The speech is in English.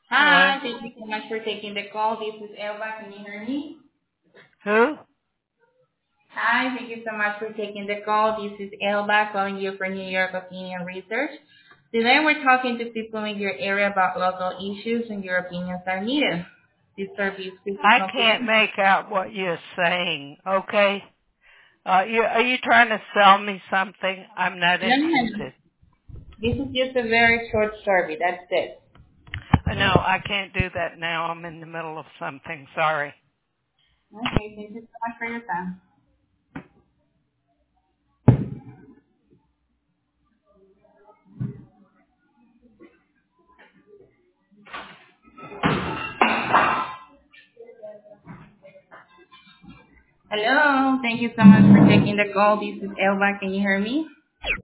Hello? Hi, thank you so much for taking the call. This is Elba. Can you hear me? Who? Hi, thank you so much for taking the call. This is Elba calling you from New York Opinion Research. Today we're talking to people in your area about local issues and your opinions are needed. This service is I can't confidential. make out what you're saying, okay? Are you trying to sell me something? I'm not No, no, no. interested. This is just a very short survey. That's it. No, I can't do that now. I'm in the middle of something. Sorry. Okay, thank you so much for your time. Hello, thank you so much for taking the call. This is Elba. Can you hear me?